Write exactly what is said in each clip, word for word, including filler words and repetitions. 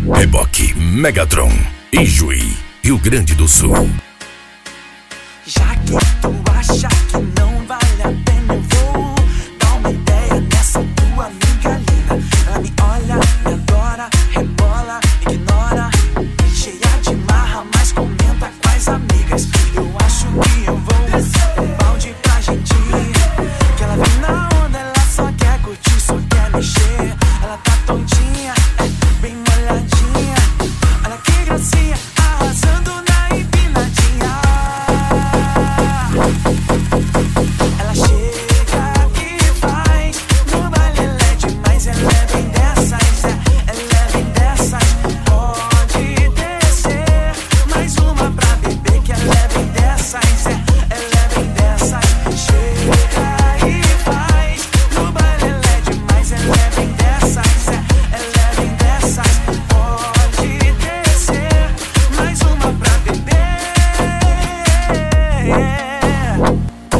Reboque Megatron, Ijuí, Rio Grande do Sul. Já que tu acha que não vale a pena, eu vou dar uma ideia nessa tua amiga linda. Ela me olha, me adora, rebola, ignora, cheia de marra, mas comenta com as amigas. Eu acho que eu vou um balde pra gente ir, que ela vem na onda, ela só quer curtir, só quer mexer. Ela tá tontinha, é, bem molhadinha, olha que gracinha, arrasando na empinadinha. Ela chega e faz no baile, ela é demais, ela é bem dessas, é, ela é bem dessas. Pode descer, mais uma pra beber, que ela é bem dessas, é, ela é bem dessas. Chega e faz no baile, ela é demais, ela é bem dessas, é, ela é bem dessas. Pode descer, mais uma pra beber.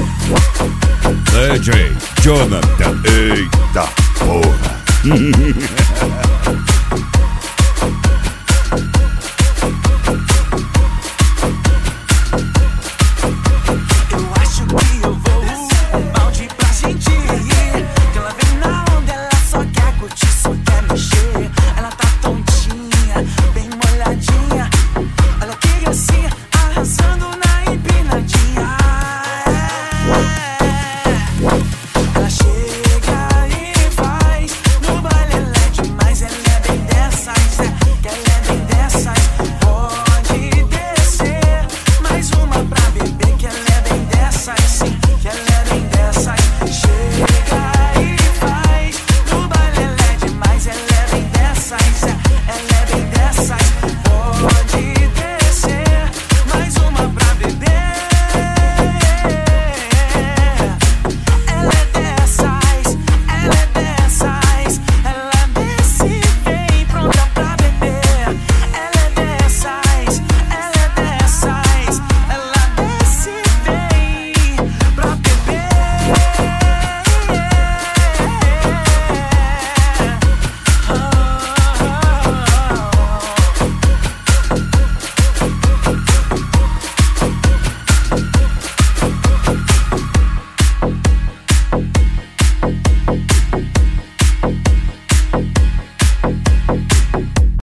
D J Jonathan, eita porra.